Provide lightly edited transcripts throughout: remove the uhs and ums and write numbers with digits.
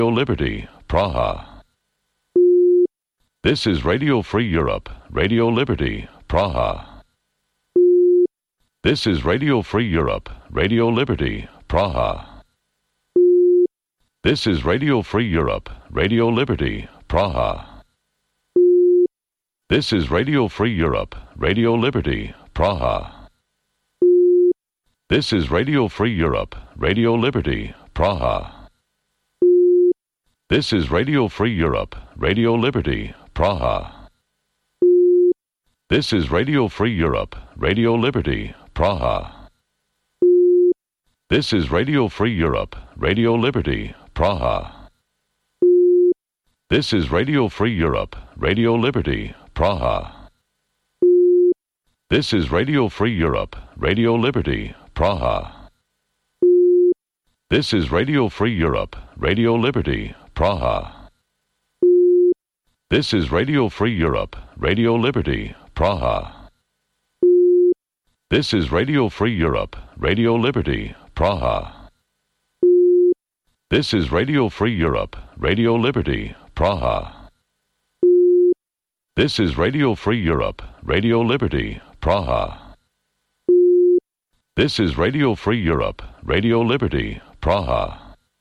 Liberty, Praha. This is Radio Free Europe, Radio Liberty, Praha. This is Radio Free Europe, Radio Liberty, Praha. This is Radio Free Europe, Radio Liberty, Praha. This is Radio Free Europe, Radio Liberty, Praha. This is Radio Free Europe, Radio Liberty, Praha. This is Radio Free Europe, Radio Liberty, Praha. This is Radio Free Europe, Radio Liberty, Praha. This is Radio Free Europe, Radio Liberty, Praha. This is Radio Free Europe, Radio Liberty, Praha. This is Radio Free Europe, Radio Liberty, Praha. This is Radio Free Europe, Radio Liberty, Praha. This is Radio Free Europe, Radio Liberty, Praha. This is Radio Free Europe, Radio Liberty, Praha. This is Radio Free Europe, Radio Liberty, Praha. This is Radio Free Europe, Radio Liberty, Praha. This is Radio Free Europe, Radio Liberty, Praha.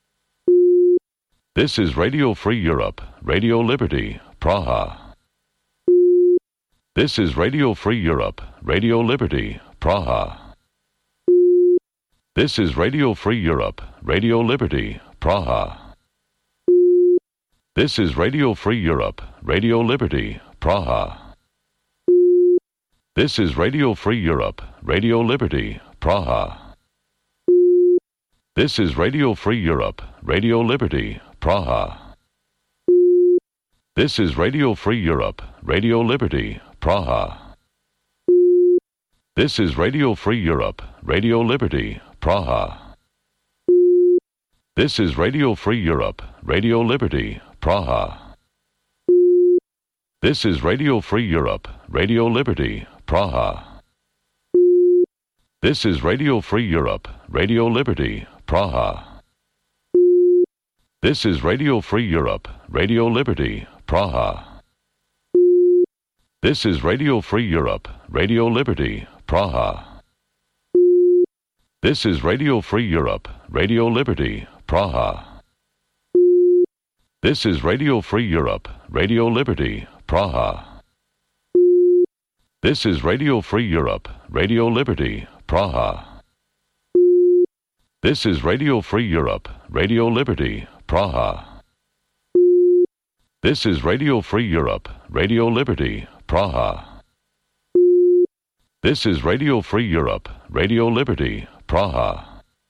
This is Radio Free Europe, Radio Liberty, Praha. This is Radio Free Europe, Radio Liberty, Praha. This is Radio Free Europe, Radio Liberty, Praha. This is Radio Free Europe, Radio Liberty, Praha. This is Radio Free Europe, Radio Liberty, Praha. This is Radio Free Europe, Radio Liberty, Praha. This is Radio Free Europe, Radio Liberty, Praha. This is Radio Free Europe, Radio Liberty, Praha. This is Radio Free Europe, Radio Liberty, Praha. This is Radio Free Europe, Radio Liberty, Praha. This is Radio Free Europe, Radio Liberty, Praha. This is Radio Free Europe, Radio Liberty, Praha. This is Radio Free Europe, Radio Liberty, Praha. This is Radio Free Europe, Radio Liberty, Praha. This is Radio Free Europe, Radio Liberty, Praha. This is Radio Free Europe, Radio Liberty, Praha. This is Radio Free Europe, Radio Liberty, Praha. This is Radio Free Europe, Radio Liberty, Praha. This is Radio Free Europe, Radio Liberty, Praha.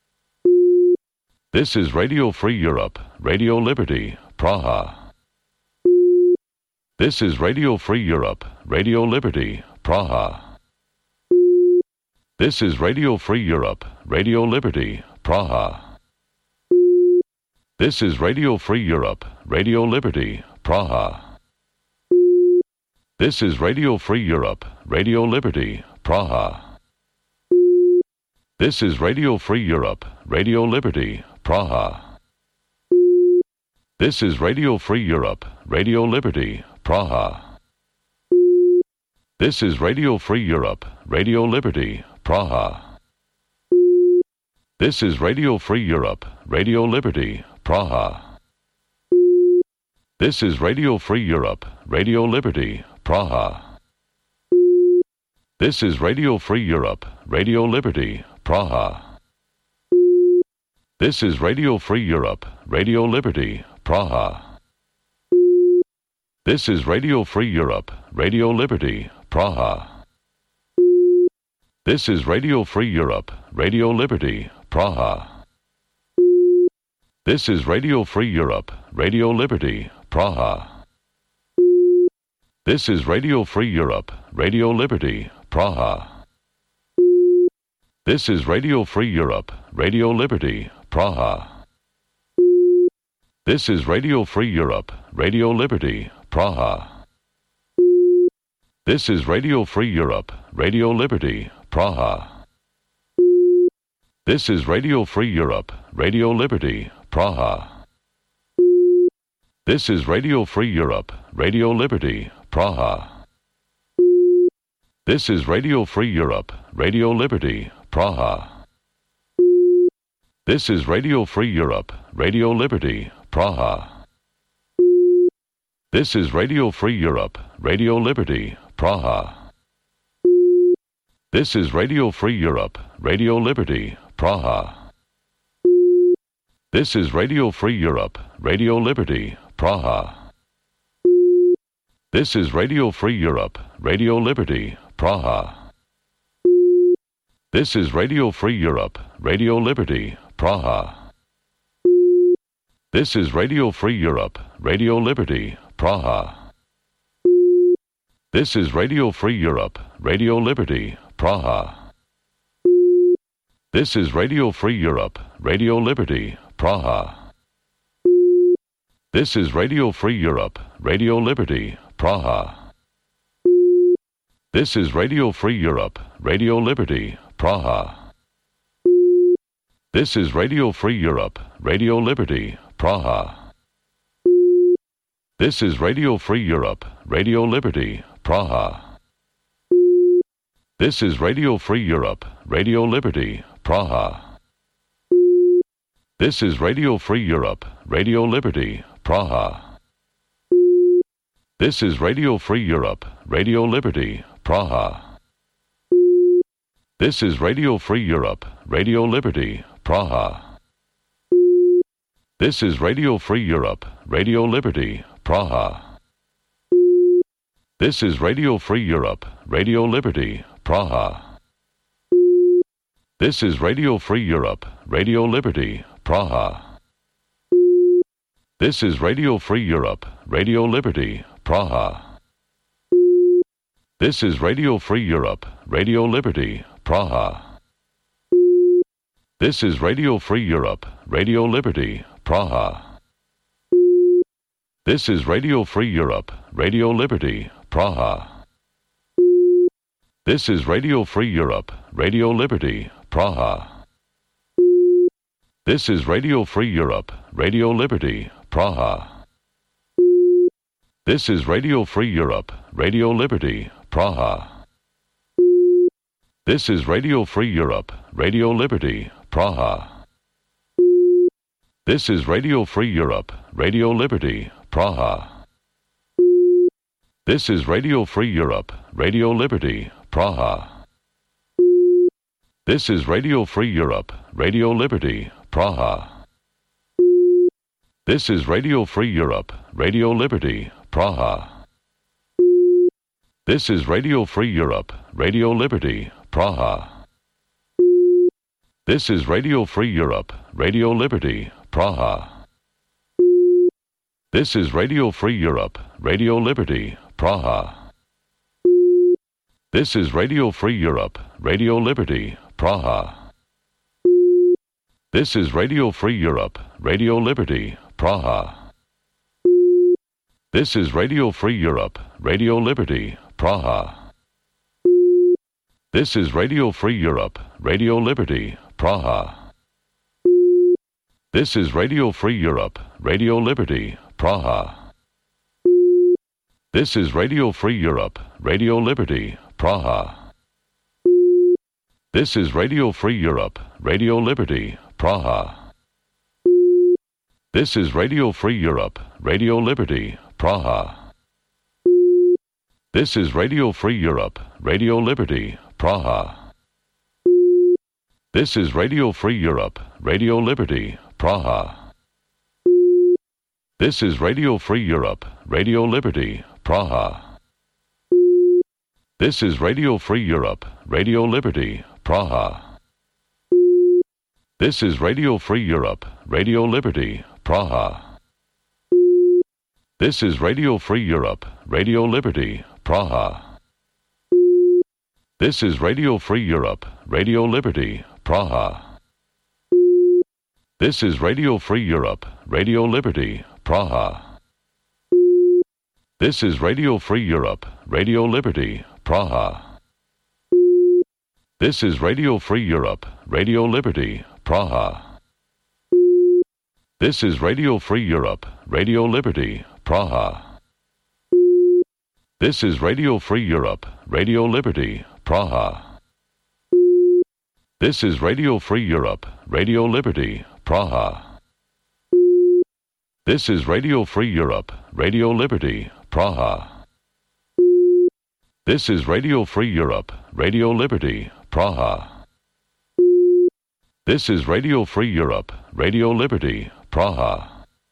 This is Radio Free Europe, Radio Liberty, Praha. This is Radio Free Europe, Radio Liberty, Praha. This is Radio Free Europe, Radio Liberty, Praha. This is Radio Free Europe, Radio Liberty, Praha. This is Radio Free Europe, Radio Liberty, Praha. This is Radio Free Europe, Radio Liberty, Praha. This is Radio Free Europe, Radio Liberty, Praha. This is Radio Free Europe, Radio Liberty, Praha. This is Radio Free Europe, Radio Liberty, Praha. This is Radio Free Europe, Radio Liberty, Praha. This is Radio Free Europe, Radio Liberty, Praha. This is Radio Free Europe, Radio Liberty, Praha. This is Radio Free Europe, Radio Liberty, Praha. This is Radio Free Europe, Radio Liberty, Praha. This is Radio Free Europe, Radio Liberty, Praha. This is Radio Free Europe, Radio Liberty, Praha. This is Radio Free Europe, Radio Liberty, Praha. This is Radio Free Europe, Radio Liberty, Praha. This is Radio Free Europe, Radio Liberty, Praha. This is Radio Free Europe, Radio Liberty, Praha. This is Radio Free Europe, Radio Liberty, Praha. This is Radio Free Europe, Radio Liberty, Praha. This is Radio Free Europe, Radio Liberty, Praha. This is Radio Free Europe, Radio Liberty, Praha. This is Radio Free Europe, Radio Liberty, Praha. This is Radio Free Europe, Radio Liberty, Praha. This is Radio Free Europe, Radio Liberty, Praha. This is Radio Free Europe, Radio Liberty, Praha. This is Radio Free Europe, Radio Liberty, Praha. This is Radio Free Europe, Radio Liberty, Praha. This is Radio Free Europe, Radio Liberty, Praha. This is Radio Free Europe, Radio Liberty, Praha. This is Radio Free Europe, Radio Liberty, Praha. This is Radio Free Europe, Radio Liberty, Praha. This is Radio Free Europe, Radio Liberty, Praha. This is Radio Free Europe, Radio Liberty, Praha. This is Radio Free Europe, Radio Liberty, Praha. This is Radio Free Europe, Radio Liberty, Praha. This is Radio Free Europe, Radio Liberty, Praha. This is Radio Free Europe, Radio Liberty, Praha. This is Radio Free Europe, Radio Liberty, Praha. This is Radio Free Europe, Radio Liberty, Praha. This is Radio Free Europe, Radio Liberty, Praha. This is Radio Free Europe, Radio Liberty, Praha. This is Radio Free Europe, Radio Liberty, Praha. This is Radio Free Europe, Radio Liberty, Praha. This is Radio Free Europe, Radio Liberty, Praha. This is Radio Free Europe, Radio Liberty, Praha. This is Radio Free Europe, Radio Liberty, Praha. This is Radio Free Europe, Radio Liberty, Praha. This is Radio Free Europe, Radio Liberty, Praha. This is Radio Free Europe, Radio Liberty, Praha. This is Radio Free Europe, Radio Liberty, Praha. This is Radio Free Europe, Radio Liberty, Praha. This is Radio Free Europe, Radio Liberty, Praha. This is Radio Free Europe, Radio Liberty, Praha. This is Radio Free Europe, Radio Liberty, Praha. This is Radio Free Europe, Radio Liberty, Praha. This is Radio Free Europe, Radio Liberty, Praha. This is Radio Free Europe, Radio Liberty, Praha. This is Radio Free Europe, Radio Liberty, Praha. This is Radio Free Europe, Radio Liberty, Praha. This is Radio Free Europe, Radio Liberty, Praha. This is Radio Free Europe, Radio Liberty, Praha. This is Radio Free Europe, Radio Liberty, Praha. This is Radio Free Europe, Radio Liberty, Praha. This is Radio Free Europe, Radio Liberty, Praha. This is Radio Free Europe, Radio Liberty, Praha. This is Radio Free Europe, Radio Liberty, Praha. This is Radio Free Europe, Radio Liberty, Praha. This is Radio Free Europe, Radio Liberty, Praha. This is Radio Free Europe, Radio Liberty, Praha. This is Radio Free Europe, Radio Liberty, Praha. This is Radio Free Europe, Radio Liberty, Praha. This is Radio Free Europe, Radio Liberty, Praha. This is Radio Free Europe, Radio Liberty, Praha. This is Radio Free Europe, Radio Liberty, Praha. This is Radio Free Europe, Radio Liberty, Praha. This is Radio Free Europe, Radio Liberty, Praha. This is Radio Free Europe, Radio Liberty, Praha. This is Radio Free Europe, Radio Liberty, Praha.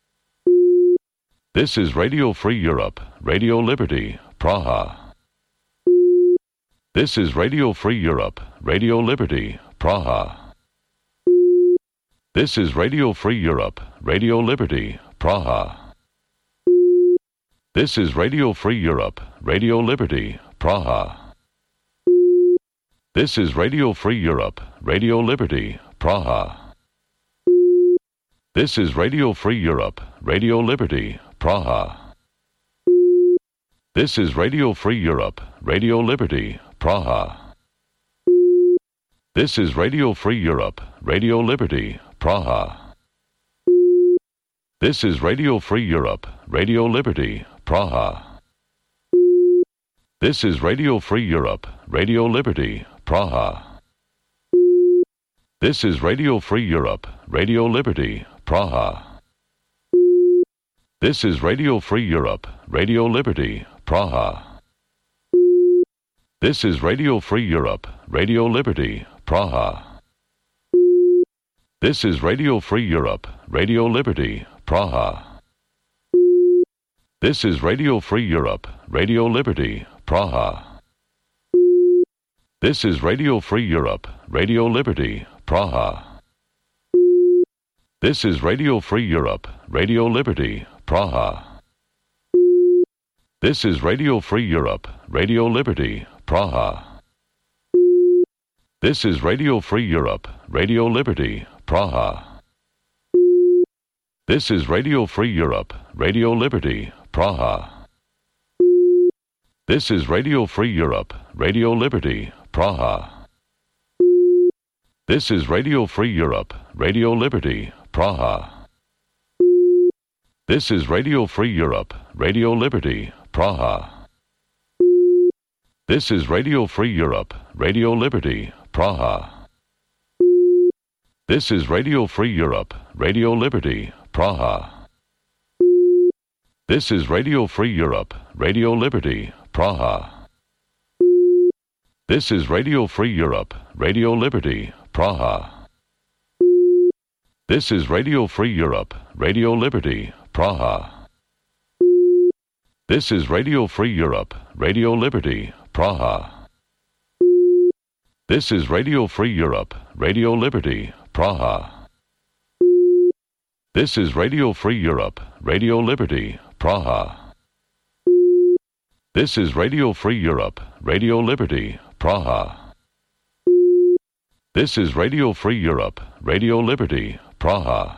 This is Radio Free Europe, Radio Liberty, Praha. This is Radio Free Europe, Radio Liberty, Praha. This is Radio Free Europe, Radio Liberty, Praha. This is Radio Free Europe, Radio Liberty, Praha. This is Radio Free Europe, Radio Liberty, Praha. This is Radio Free Europe, Radio Liberty, Praha. This is Radio Free Europe, Radio Liberty, Praha. This is Radio Free Europe, Radio Liberty, Praha. This is Radio Free Europe, Radio Liberty, Praha. This is Radio Free Europe, Radio Liberty, Praha. This is Radio Free Europe, Radio Liberty, Praha. This is Radio Free Europe, Radio Liberty, Praha. This is Radio Free Europe, Radio Liberty, Praha. This is Radio Free Europe, Radio Liberty, Praha. This is Radio Free Europe, Radio Liberty, Praha. This is Radio Free Europe, Radio Liberty, Praha. This is Radio Free Europe, Radio Liberty, Praha. This is Radio Free Europe, Radio Liberty, Praha. This is Radio Free Europe, Radio Liberty, Praha. This is Radio Free Europe, Radio Liberty, Praha. This is Radio Free Europe, Radio Liberty, Praha. This is Radio Free Europe, Radio Liberty, Praha. This is Radio Free Europe, Radio Liberty, Praha. This is Radio Free Europe, Radio Liberty, Praha. This is Radio Free Europe, Radio Liberty, Praha. This is Radio Free Europe, Radio Liberty, Praha. This is Radio Free Europe, Radio Liberty, Praha. This is Radio Free Europe, Radio Liberty, Praha. This is Radio Free Europe, Radio Liberty, Praha. This is Radio Free Europe, Radio Liberty, Praha. This is Radio Free Europe, Radio Liberty, Praha. This is Radio Free Europe, Radio Liberty, Praha. This is Radio Free Europe, Radio Liberty, Praha.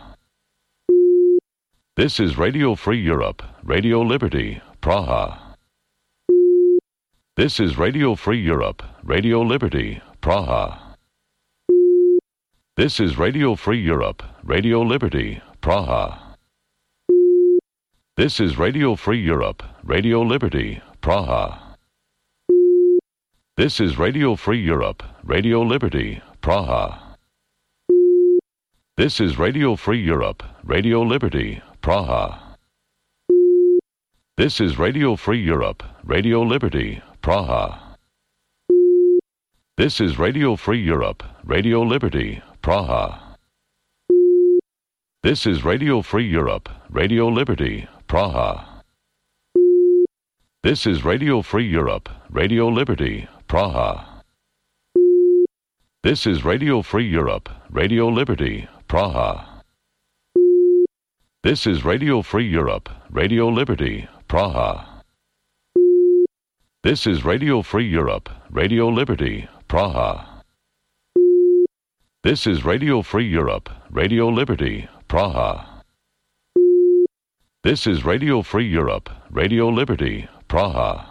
This is Radio Free Europe, Radio Liberty, Praha. This is Radio Free Europe, Radio Liberty, Praha. This is Radio Free Europe, Radio Liberty, Praha. This is Radio Free Europe, Radio Liberty, Praha. This is Radio Free Europe, Radio Liberty, Praha. This is Radio Free Europe, Radio Liberty, Praha. This is Radio Free Europe, Radio Liberty, Praha. This is Radio Free Europe, Radio Liberty, Praha. This is Radio Free Europe, Radio Liberty, Praha. This is Radio Free Europe, Radio Liberty, Praha. This is Radio Free Europe, Radio Liberty, Praha. This is Radio Free Europe, Radio Liberty, Praha. This is Radio Free Europe, Radio Liberty, Praha. This is Radio Free Europe, Radio Liberty, Praha. This is Radio Free Europe, Radio Liberty, Praha.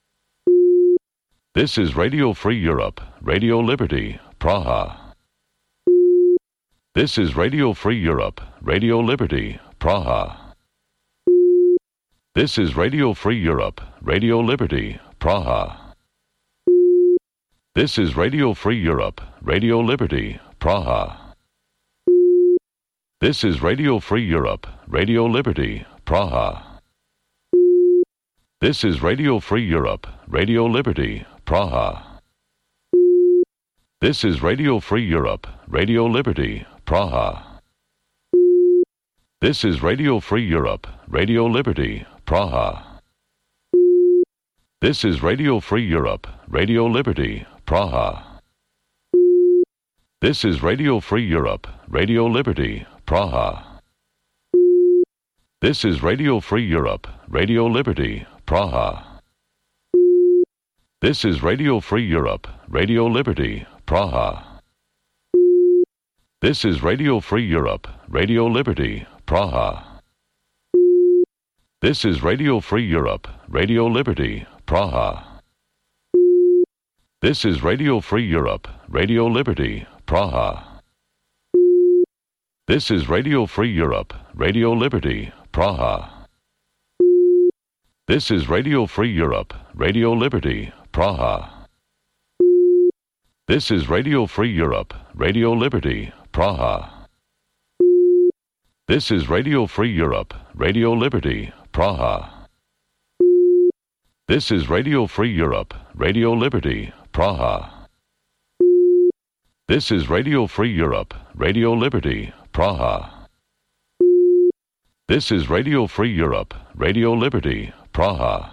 This is Radio Free Europe, Radio Liberty, Praha. This is Radio Free Europe, Radio Liberty, Praha. This is Radio Free Europe, Radio Liberty, Praha. This is Radio Free Europe, Radio Liberty, Praha. This is Radio Free Europe, Radio Liberty, Praha. This is Radio Free Europe, Radio Liberty, Praha. This is Radio Free Europe, Radio Liberty, Praha. This is Radio Free Europe, Radio Liberty, Praha. This is Radio Free Europe, Radio Liberty, Praha. This is Radio Free Europe, Radio Liberty, Praha. This is Radio Free Europe, Radio Liberty, Praha. This is Radio Free Europe, Radio Liberty, Praha. This is Radio Free Europe, Radio Liberty, Praha. This is Radio Free Europe, Radio Liberty, Praha. This is Radio Free Europe, Radio Liberty, Praha. This is Radio Free Europe, Radio Liberty, Praha. This is Radio Free Europe, Radio Liberty, Praha. This is Radio Free Europe, Radio Liberty, Praha. This is Radio Free Europe, Radio Liberty, Praha. This is Radio Free Europe, Radio Liberty, Praha. This is Radio Free Europe, Radio Liberty, Praha. This is Radio Free Europe, Radio Liberty, Praha.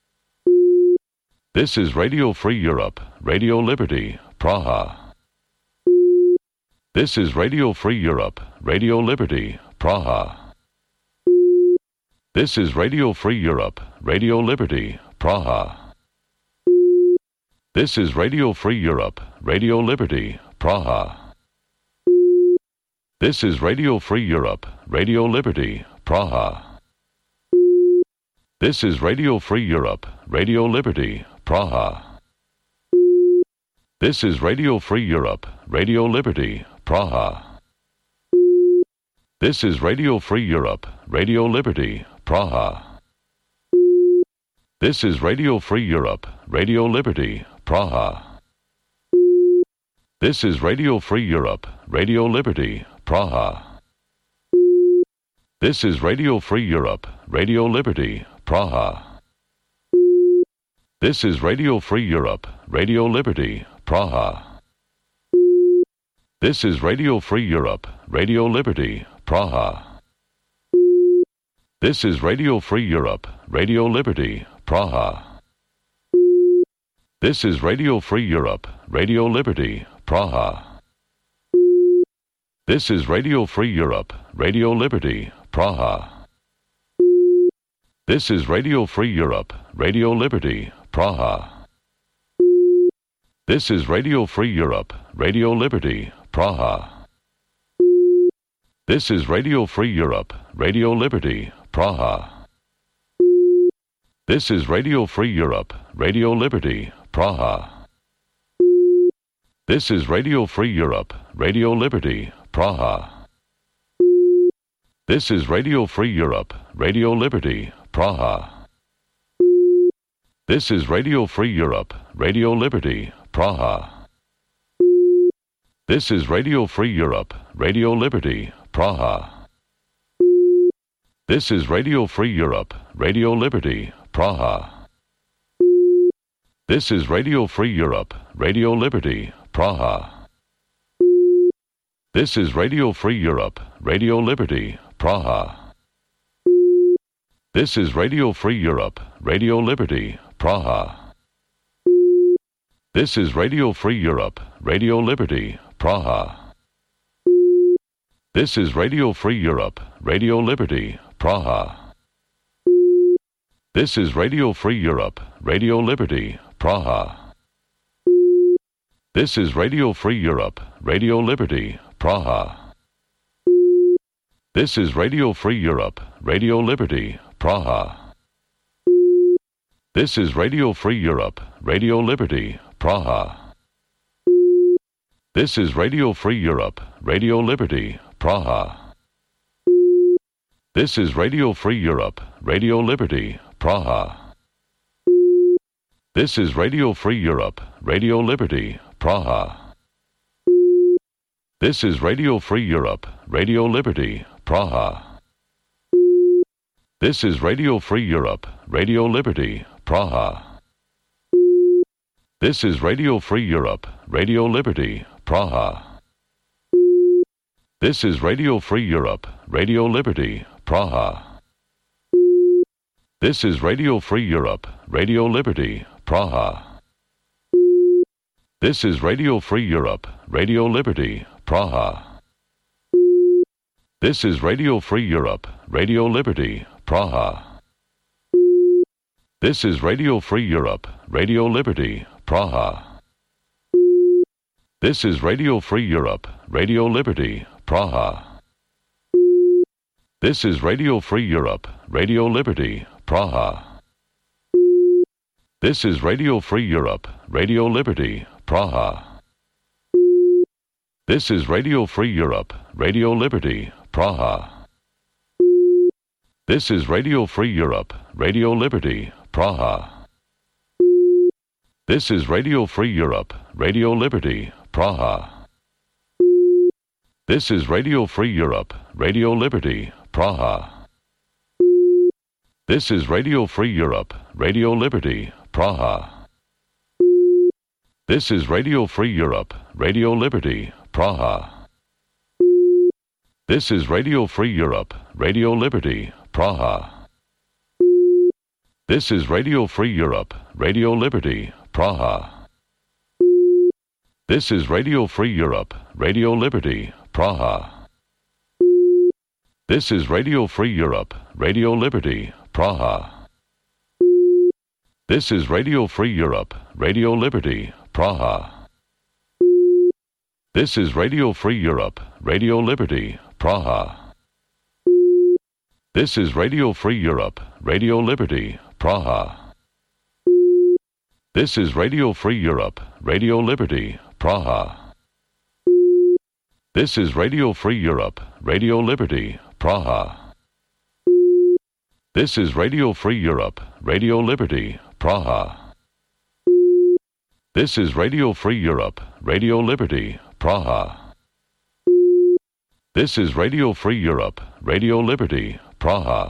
This is Radio Free Europe, Radio Liberty, Praha. This is Radio Free Europe, Radio Liberty, Praha. This is Radio Free Europe, Radio Liberty, Praha. This is Radio Free Europe, Radio Liberty, Praha. This is Radio Free Europe, Radio Liberty, Praha. This is Radio Free Europe, Radio Liberty, Praha. This is Radio Free Europe, Radio Liberty, Praha. This is Radio Free Europe, Radio Liberty, Praha. This is Radio Free Europe, Radio Liberty, Praha. This is Radio Free Europe, Radio Liberty, Praha. This is Radio Free Europe, Radio Liberty, Praha. This is Radio Free Europe, Radio Liberty, Praha. This is Radio Free Europe, Radio Liberty, Praha. This is Radio Free Europe, Radio Liberty, Praha. This is Radio Free Europe, Radio Liberty, Praha. This is Radio Free Europe, Radio Liberty, Praha. This is Radio Free Europe, Radio Liberty, Praha. This is Radio Free Europe, Radio Liberty, Praha. This is Radio Free Europe, Radio Liberty, Praha. This is Radio Free Europe, Radio Liberty, Praha. This is Radio Free Europe, Radio Liberty, Praha. This is Radio Free Europe, Radio Liberty, Praha. This is Radio Free Europe, Radio Liberty, Praha. This is Radio Free Europe, Radio Liberty, Praha. This is Radio Free Europe, Radio Liberty, Praha. This is Radio Free Europe, Radio Liberty, Praha. This is Radio Free Europe, Radio Liberty, Praha. This is Radio Free Europe, Radio Liberty, Praha. This is Radio Free Europe, Radio Liberty, Praha. This is Radio Free Europe, Radio Liberty, Praha. This is Radio Free Europe, Radio Liberty, Praha. This is Radio Free Europe, Radio Liberty, Praha. This is Radio Free Europe, Radio Liberty, Praha. This is Radio Free Europe, Radio Liberty, Praha. This is Radio Free Europe, Radio Liberty, Praha. This is Radio Free Europe, Radio Liberty, Praha. This is Radio Free Europe, Radio Liberty, Praha. This is Radio Free Europe, Radio Liberty, Praha. This is Radio Free Europe, Radio Liberty, Praha. This is Radio Free Europe, Radio Liberty, Praha. This is Radio Free Europe, Radio Liberty, Praha. This is Radio Free Europe, Radio Liberty, Praha. This is Radio Free Europe, Radio Liberty, Praha. This is Radio Free Europe, Radio Liberty, Praha. This is Radio Free Europe, Radio Liberty, Praha. This is Radio Free Europe, Radio Liberty, Praha. This is Radio Free Europe, Radio Liberty, Praha. This is Radio Free Europe, Radio Liberty, Praha. This is Radio Free Europe, Radio Liberty, Praha. This is Radio Free Europe, Radio Liberty, Praha. This is Radio Free Europe, Radio Liberty, Praha. This is Radio Free Europe, Radio Liberty, Praha. This is Radio Free Europe, Radio Liberty, Praha. This is Radio Free Europe, Radio Liberty, Praha. This is Radio Free Europe, Radio Liberty, Praha. This is Radio Free Europe, Radio Liberty, Praha. This is Radio Free Europe, Radio Liberty, Praha. This is Radio Free Europe, Radio Liberty, Praha. This is Radio Free Europe, Radio Liberty, Praha. This is Radio Free Europe, Radio Liberty, Praha. This is Radio Free Europe, Radio Liberty, Praha. This is Radio Free Europe, Radio Liberty, Praha. This is Radio Free Europe, Radio Liberty, Praha. This is Radio Free Europe, Radio Liberty, Praha. This is Radio Free Europe, Radio Liberty, Praha. This is Radio Free Europe, Radio Liberty, Praha.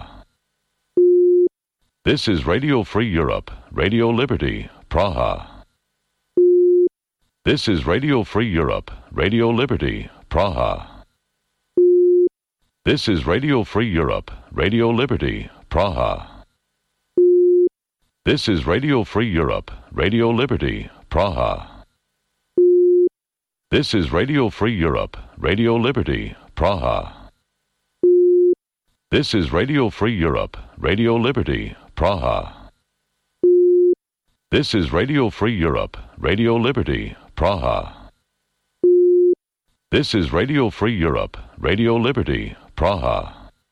This is Radio Free Europe, Radio Liberty, Praha. This is Radio Free Europe, Radio Liberty, Praha. This is Radio Free Europe, Radio Liberty, Praha. This is Radio Free Europe, Radio Liberty, Praha. This is Radio Free Europe, Radio Liberty, Praha. This is Radio Free Europe, Radio Liberty, Praha. This is Radio Free Europe, Radio Liberty, Praha. This is Radio Free Europe, Radio Liberty, Praha.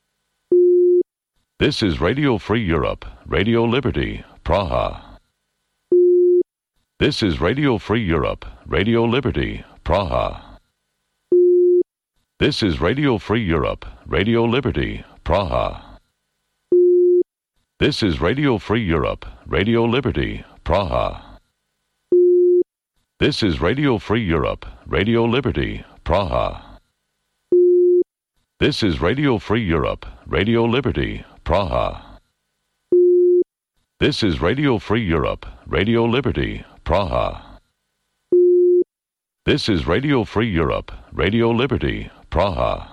This is Radio Free Europe, Radio Liberty, Praha. This is Radio Free Europe, Radio Liberty, Praha. This is Radio Free Europe, Radio Liberty, Praha. This is Radio Free Europe, Radio Liberty, Praha. This is Radio Free Europe, Radio Liberty, Praha. This is Radio Free Europe, Radio Liberty, Praha. This is Radio Free Europe, Radio Liberty, Praha. This is Radio Free Europe, Radio Liberty, Praha.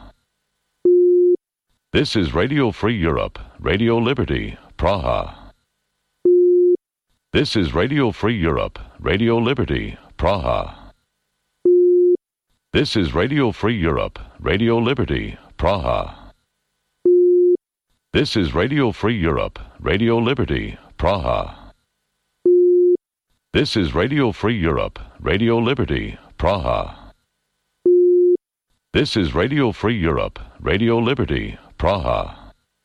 This is Radio Free Europe, Radio Liberty, Praha. This is Radio Free Europe, Radio Liberty, Praha. This is Radio Free Europe, Radio Liberty, Praha. This is Radio Free Europe, Radio Liberty, Praha. This is Radio Free Europe, Radio Liberty, Praha. This is Radio Free Europe, Radio Liberty, Praha.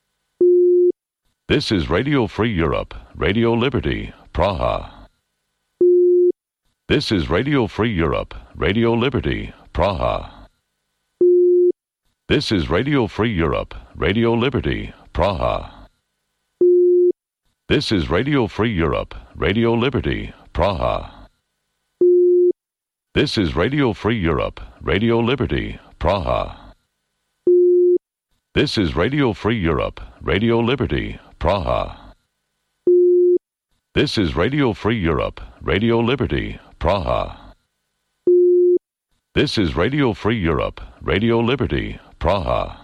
This is Radio Free Europe, Radio Liberty, Praha. This is Radio Free Europe, Radio Liberty, Praha. This is Radio Free Europe, Radio Liberty, Praha. This is Radio Free Europe, Radio Liberty, Praha. This is Radio Free Europe, Radio Liberty, Praha. This is Radio Free Europe, Radio Liberty, Praha. This is Radio Free Europe, Radio Liberty, Praha. This is Radio Free Europe, Radio Liberty, Praha.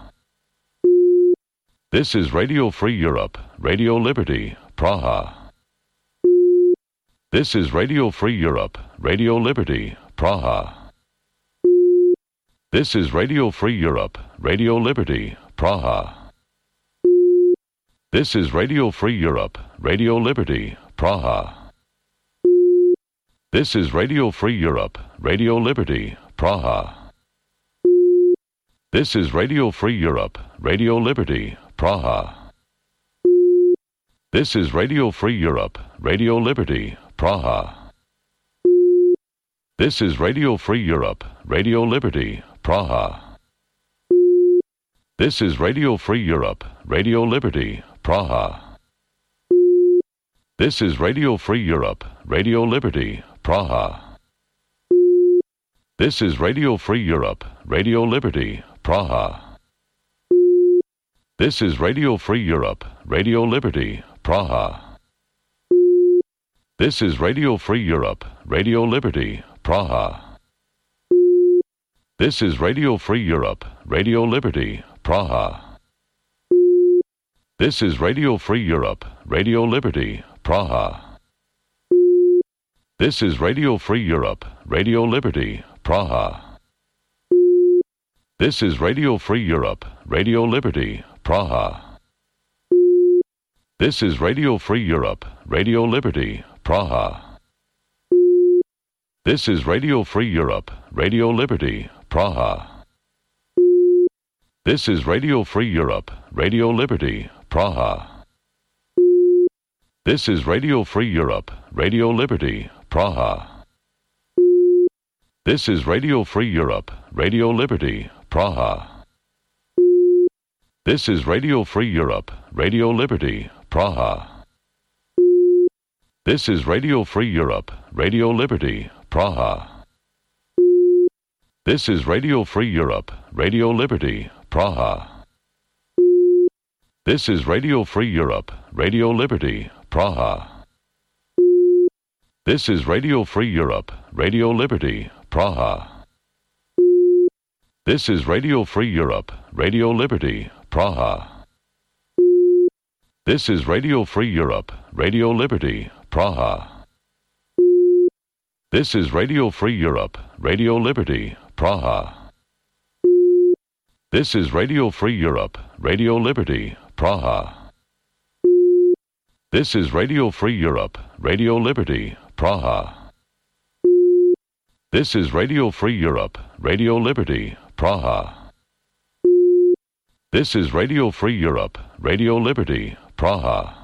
This is Radio Free Europe, Radio Liberty, Praha. This is Radio Free Europe, Radio Liberty, Praha. This is Radio Free Europe, Radio Liberty, Praha. This is Radio Free Europe, Radio Liberty, Praha. This is Radio Free Europe, Radio Liberty, Praha. This is Radio Free Europe, Radio Liberty, Praha. This is Radio Free Europe, Radio Liberty, Praha. This is Radio Free Europe, Radio Liberty, Praha. This is Radio Free Europe, Radio Liberty, Praha. This is Radio Free Europe, Radio Liberty, Praha. This is Radio Free Europe, Radio Liberty, Praha. This is Radio Free Europe, Radio Liberty, Praha. This is Radio Free Europe, Radio Liberty, Praha. This is Radio Free Europe, Radio Liberty, Praha. This is Radio Free Europe, Radio Liberty, Praha. This is Radio Free Europe, Radio Liberty, Praha. This is Radio Free Europe, Radio Liberty, Praha. This is Radio Free Europe, Radio Liberty, Praha. This is Radio Free Europe, Radio Liberty, Praha. This is Radio Free Europe, Radio Liberty, Praha. This is Radio Free Europe, Radio Liberty, Praha. This is Radio Free Europe, Radio Liberty, Praha. This is Radio Free Europe, Radio Liberty, Praha. This is Radio Free Europe, Radio Liberty, Praha. This is Radio Free Europe, Radio Liberty, Praha. This is Radio Free Europe, Radio Liberty, Praha. This is Radio Free Europe, Radio Liberty, Praha. This is Radio Free Europe, Radio Liberty, Praha. This is Radio Free Europe, Radio Liberty, Praha. This is Radio Free Europe, Radio Liberty, Praha. This is Radio Free Europe, Radio Liberty, Praha. This is Radio Free Europe, Radio Liberty, Praha. This is Radio Free Europe, Radio Liberty, Praha. This is Radio Free Europe, Radio Liberty, Praha.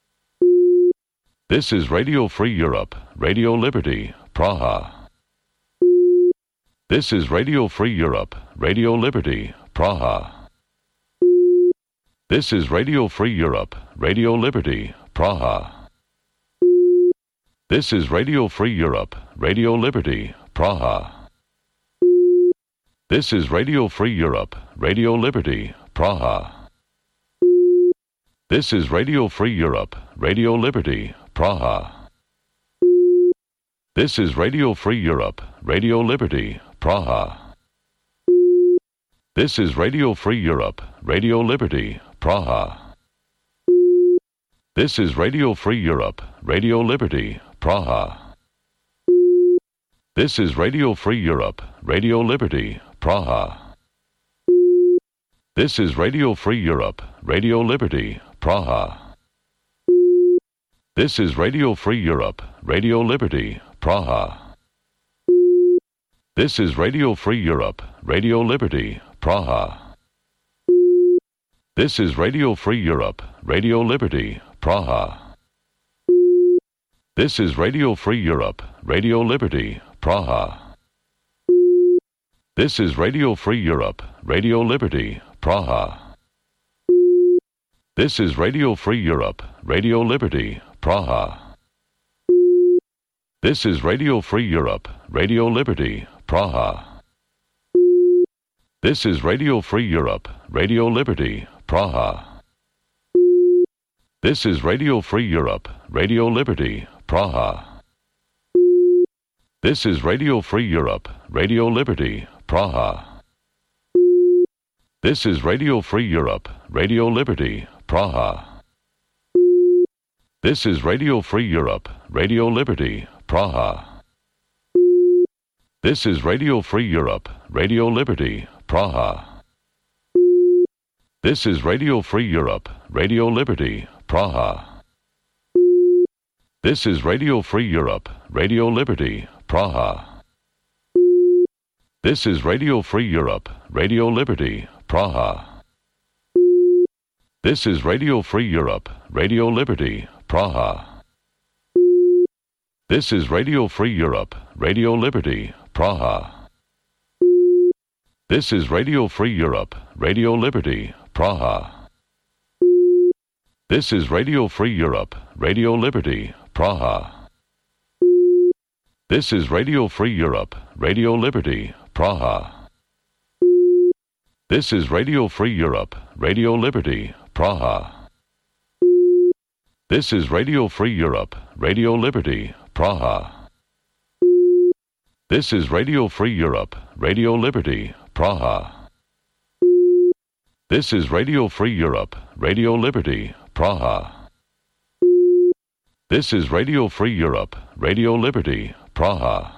This is Radio Free Europe, Radio Liberty, Praha. This is Radio Free Europe, Radio Liberty, Praha. This is Radio Free Europe, Radio Liberty, Praha. This is Radio Free Europe, Radio Liberty, Praha. This is Radio Free Europe, Radio Liberty, Praha. This is Radio Free Europe, Radio Liberty, Praha. This is Radio Free Europe, Radio Liberty, Praha. This is Radio Free Europe, Radio Liberty, Praha. This is Radio Free Europe, Radio Liberty, Praha. This is Radio Free Europe, Radio Liberty, Praha. This is Radio Free Europe, Radio Liberty, Praha. This is Radio Free Europe, Radio Liberty, Praha. This is Radio Free Europe, Radio Liberty, Praha. This is Radio Free Europe, Radio Liberty, Praha. This is Radio Free Europe, Radio Liberty, Praha. This is Radio Free Europe, Radio Liberty, Praha. This is Radio Free Europe, Radio Liberty, Praha. This is Radio Free Europe, Radio Liberty, Praha. This is Radio Free Europe, Radio Liberty, Praha. This is Radio Free Europe, Radio Liberty, Praha. This is Radio Free Europe, Radio Liberty, Praha. This is Radio Free Europe, Radio Liberty, Praha. This is Radio Free Europe, Radio Liberty, Praha. This is Radio Free Europe, Radio Liberty, Praha. This is Radio Free Europe, Radio Liberty, Praha. This is Radio Free Europe, Radio Liberty, Praha. This is Radio Free Europe, Radio Liberty, Praha. This is Radio Free Europe, Radio Liberty, Praha. This is Radio Free Europe, Radio Liberty, Praha. This is Radio Free Europe, Radio Liberty, Praha. This is Radio Free Europe, Radio Liberty, Praha. This is Radio Free Europe, Radio Liberty, Praha. This is Radio Free Europe, Radio Liberty, Praha. This is Radio Free Europe, Radio Liberty, Praha. This is Radio Free Europe, Radio Liberty, Praha. This is Radio Free Europe, Radio Liberty, Praha. This is Radio Free Europe, Radio Liberty, Praha.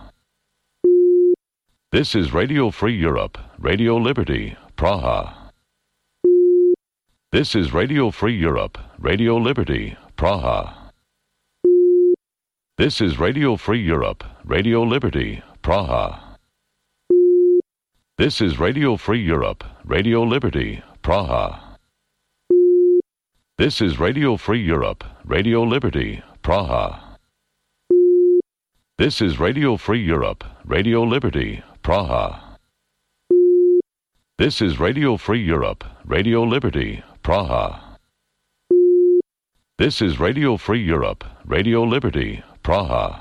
This is Radio Free Europe, Radio Liberty, Praha. This is Radio Free Europe, Radio Liberty, Praha. This is Radio Free Europe, Radio Liberty, Praha. This is Radio Free Europe, Radio Liberty, Praha. This is Radio Free Europe, Radio Liberty, Praha. This is Radio Free Europe, Radio Liberty, Praha. This is Radio Free Europe, Radio Liberty, Praha. This is Radio Free Europe, Radio Liberty, Praha.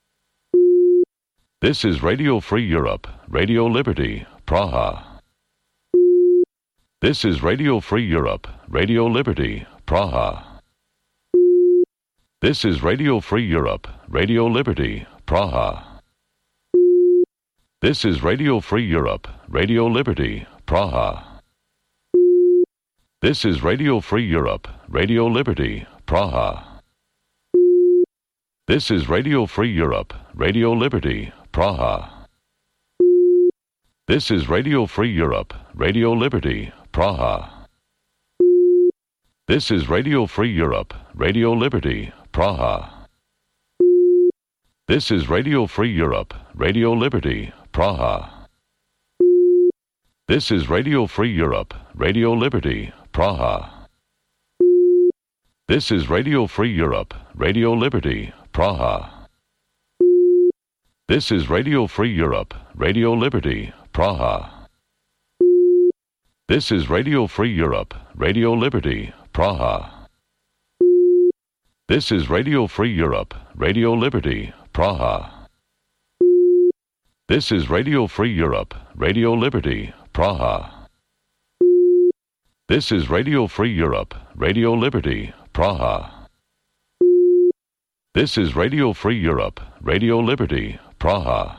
This is Radio Free Europe, Radio Liberty, Praha. This is Radio Free Europe, Radio Liberty, Praha. This is Radio Free Europe, Radio Liberty, Praha. This is Radio Free Europe, Radio Liberty, Praha. This is Radio Free Europe, Radio Liberty, Praha. This is Radio Free Europe, Radio Liberty, Praha. This is Radio Free Europe, Radio Liberty, Praha. This is Radio Free Europe, Radio Liberty, Praha. This is Radio Free Europe, Radio Liberty, Praha. This is Radio Free Europe, Radio Liberty, Praha. This is Radio Free Europe, Radio Liberty, Praha. This is Radio Free Europe, Radio Liberty, Praha. This is Radio Free Europe, Radio Liberty, Praha. This is Radio Free Europe, Radio Liberty, Praha. This is Radio Free Europe, Radio Liberty, Praha. This is Radio Free Europe, Radio Liberty, Praha. This is Radio Free Europe, Radio Liberty, Praha.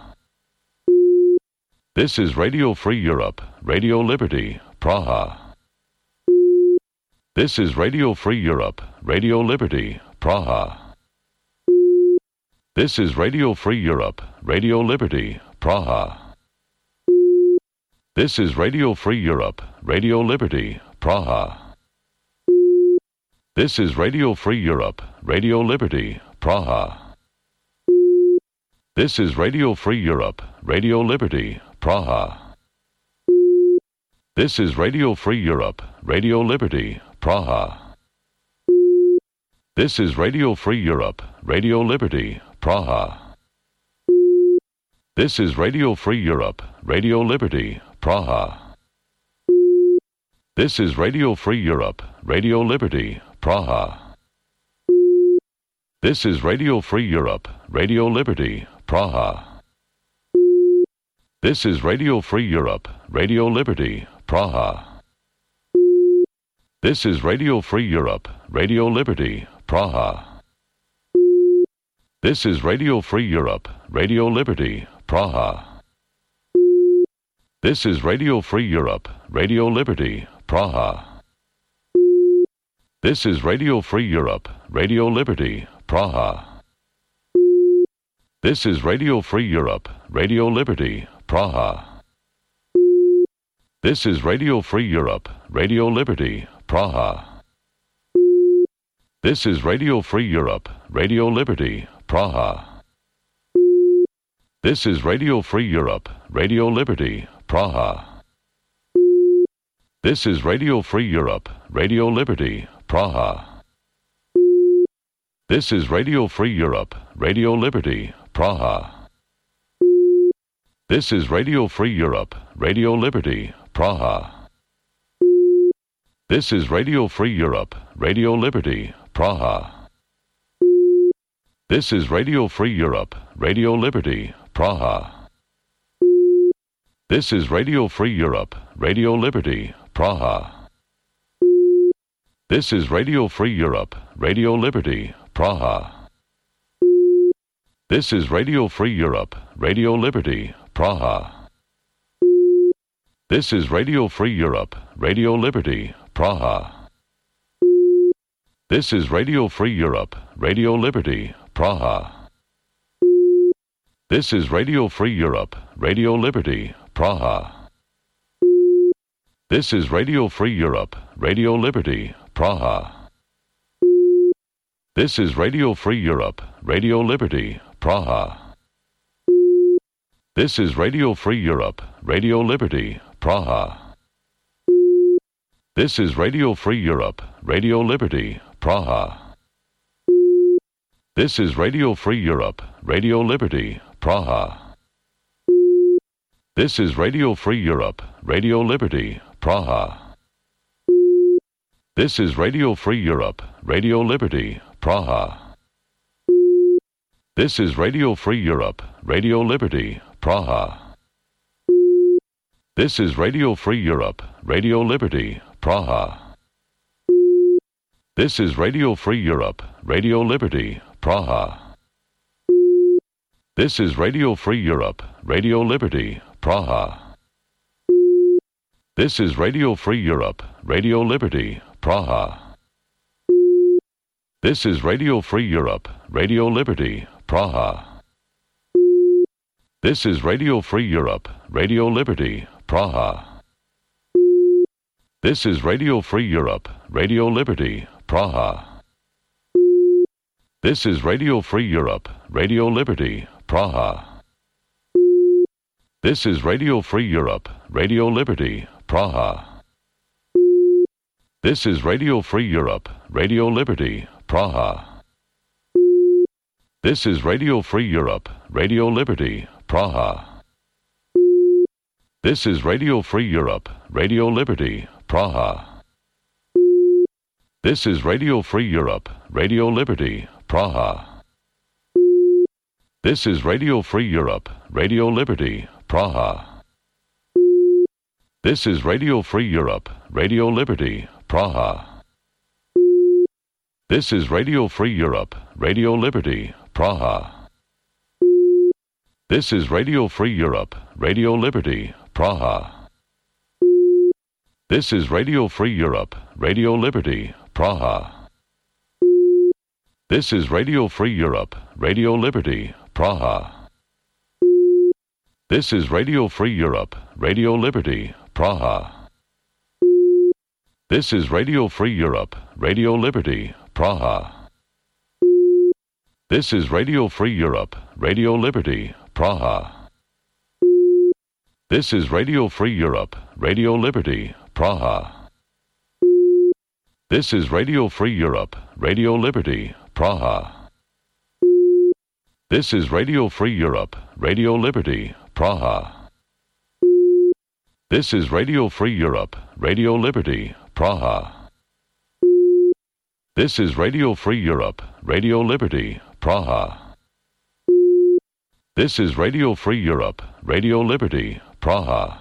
This is Radio Free Europe, Radio Liberty, Praha. This is Radio Free Europe, Radio Liberty, Praha. This is Radio Free Europe, Radio Liberty, Praha. This is Radio Free Europe, Radio Liberty, Praha. This is Radio Free Europe, Radio Liberty, Praha. This is Radio Free Europe, Radio Liberty, Praha. This is Radio Free Europe, Radio Liberty, Praha. This is Radio Free Europe, Radio Liberty, Praha. This is Radio Free Europe, Radio Liberty, Praha. This is Radio Free Europe, Radio Liberty, Praha. This is Radio Free Europe, Radio Liberty, Praha. This is Radio Free Europe, Radio Liberty, Praha. This is Radio Free Europe, Radio Liberty, Praha. This is Radio Free Europe, Radio Liberty, Praha. This is Radio Free Europe, Radio Liberty, Praha. This is Radio Free Europe, Radio Liberty, Praha. This is Radio Free Europe, Radio Liberty, Praha. This is Radio Free Europe, Radio Liberty, Praha. This is Radio Free Europe, Radio Liberty, Praha. This is Radio Free Europe, Radio Liberty, Praha. This is Radio Free Europe, Radio Liberty, Praha. This is Radio Free Europe, Radio Liberty, Praha. This is Radio Free Europe, Radio Liberty, Praha. This is Radio Free Europe, Radio Liberty, Praha. This is Radio Free Europe, Radio Liberty, Praha. This is Radio Free Europe, Radio Liberty, Praha. This is Radio Free Europe, Radio Liberty, Praha. This is Radio Free Europe, Radio Liberty, Praha. This is Radio Free Europe, Radio Liberty, Praha. This is Radio Free Europe, Radio Liberty, Praha. This is Radio Free Europe, Radio Liberty, Praha. This is Radio Free Europe, Radio Liberty, Praha. This is Radio Free Europe, Radio Liberty, Praha. This is Radio Free Europe, Radio Liberty, Praha. This is Radio Free Europe, Radio Liberty, Praha. This is Radio Free Europe, Radio Liberty, Praha. This is Radio Free Europe, Radio Liberty, Praha. This is Radio Free Europe, Radio Liberty, Praha. This is Radio Free Europe, Radio Liberty, Praha. This is Radio Free Europe, Radio Liberty, Praha. This is Radio Free Europe, Radio Liberty, Praha. This is Radio Free Europe, Radio Liberty, Praha. This is Radio Free Europe, Radio Liberty, Praha. This is Radio Free Europe, Radio Liberty, Praha. This is Radio Free Europe, Radio Liberty, Praha. This is Radio Free Europe, Radio Liberty, Praha. This is Radio Free Europe, Radio Liberty, Praha. This is Radio Free Europe, Radio Liberty, Praha. This is Radio Free Europe, Radio Liberty, Praha. This is Radio Free Europe, Radio Liberty, Praha. This is Radio Free Europe, Radio Liberty, Praha. This is Radio Free Europe, Radio Liberty, Praha. This is Radio Free Europe, Radio Liberty, Praha. This is Radio Free Europe, Radio Liberty, Praha. This is Radio Free Europe, Radio Liberty, Praha. This is Radio Free Europe, Radio Liberty, Praha. This is Radio Free Europe, Radio Liberty, Praha. This is Radio Free Europe, Radio Liberty, Praha. This is Radio Free Europe, Radio Liberty, Praha. This is Radio Free Europe, Radio Liberty, Praha. This is Radio Free Europe, Radio Liberty, Praha. This is Radio Free Europe, Radio Liberty, Praha. This is Radio Free Europe, Radio Liberty, Praha. This is Radio Free Europe, Radio Liberty, Praha. This is Radio Free Europe, Radio Liberty, Praha. This is Radio Free Europe, Radio Liberty, Praha. This is Radio Free Europe, Radio Liberty, Praha.